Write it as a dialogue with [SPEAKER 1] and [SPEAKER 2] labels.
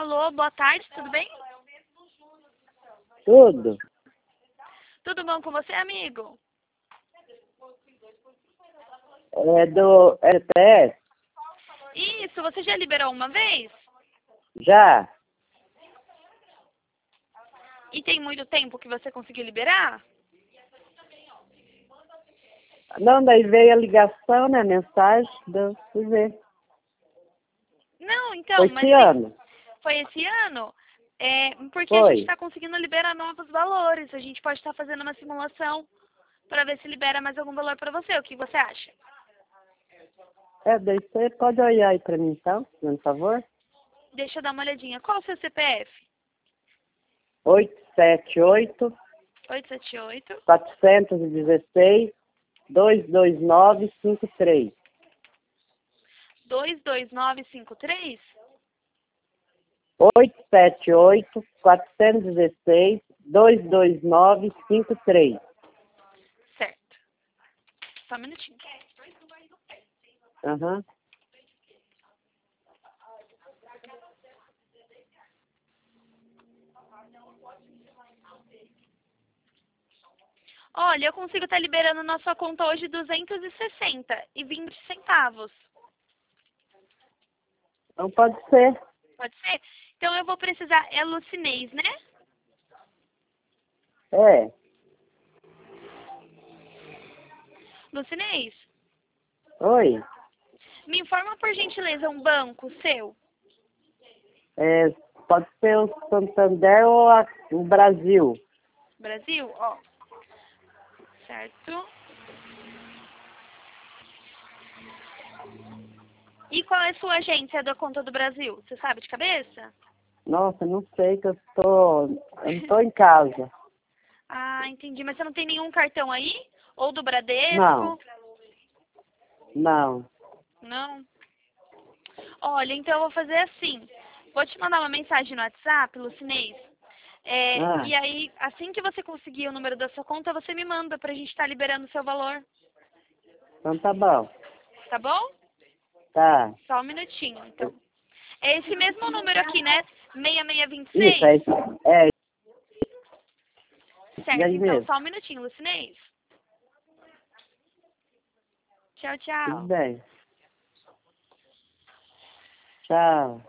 [SPEAKER 1] Alô, boa tarde, tudo bem?
[SPEAKER 2] Tudo?
[SPEAKER 1] Tudo bom com você, amigo?
[SPEAKER 2] É do RTS?
[SPEAKER 1] Isso, você já liberou uma vez?
[SPEAKER 2] Já?
[SPEAKER 1] E tem muito tempo que você conseguiu liberar?
[SPEAKER 2] Não, daí veio a ligação, né? Mensagem, fui ver.
[SPEAKER 1] Não, então,
[SPEAKER 2] Foi
[SPEAKER 1] mas
[SPEAKER 2] esse ano?
[SPEAKER 1] foi esse ano? Porque a gente
[SPEAKER 2] Foi.
[SPEAKER 1] está conseguindo liberar novos valores. A gente pode estar fazendo uma simulação para ver se libera mais algum valor para você. O que você acha?
[SPEAKER 2] Daí você pode olhar aí pra mim então, por favor?
[SPEAKER 1] Deixa eu dar uma olhadinha. Qual o seu CPF?
[SPEAKER 2] 878
[SPEAKER 1] 878
[SPEAKER 2] 416 22953.
[SPEAKER 1] 22953?
[SPEAKER 2] 878 416 22953.
[SPEAKER 1] Certo. Só um minutinho.
[SPEAKER 2] Aham.
[SPEAKER 1] Olha, eu consigo estar liberando na sua conta hoje 260,20 centavos.
[SPEAKER 2] Então pode ser.
[SPEAKER 1] Pode ser? Então eu vou precisar, é Lucinês, né?
[SPEAKER 2] É.
[SPEAKER 1] Lucinês,
[SPEAKER 2] Oi.
[SPEAKER 1] me informa por gentileza um banco seu.
[SPEAKER 2] Pode ser o Santander ou o Brasil.
[SPEAKER 1] Brasil, ó. Certo. E qual é a sua agência da conta do Brasil? Você sabe de cabeça?
[SPEAKER 2] Nossa, não sei que eu não tô em casa.
[SPEAKER 1] Ah, entendi. Mas você não tem nenhum cartão aí? Ou do
[SPEAKER 2] Não,
[SPEAKER 1] Bradesco?
[SPEAKER 2] não.
[SPEAKER 1] Não? Olha, então eu vou fazer assim. Vou te mandar uma mensagem no WhatsApp, Lucinês.
[SPEAKER 2] Ah,
[SPEAKER 1] E aí, assim que você conseguir o número da sua conta, você me manda pra gente estar liberando o seu valor.
[SPEAKER 2] então tá bom.
[SPEAKER 1] Tá bom?
[SPEAKER 2] Tá.
[SPEAKER 1] Só um minutinho, então. É esse mesmo número aqui, né?
[SPEAKER 2] Isso,
[SPEAKER 1] 6626?
[SPEAKER 2] e
[SPEAKER 1] Certo,
[SPEAKER 2] aí
[SPEAKER 1] então,
[SPEAKER 2] mesmo.
[SPEAKER 1] só um minutinho, Lucinês. Tchau,
[SPEAKER 2] Tudo
[SPEAKER 1] tchau.
[SPEAKER 2] bem. Tchau.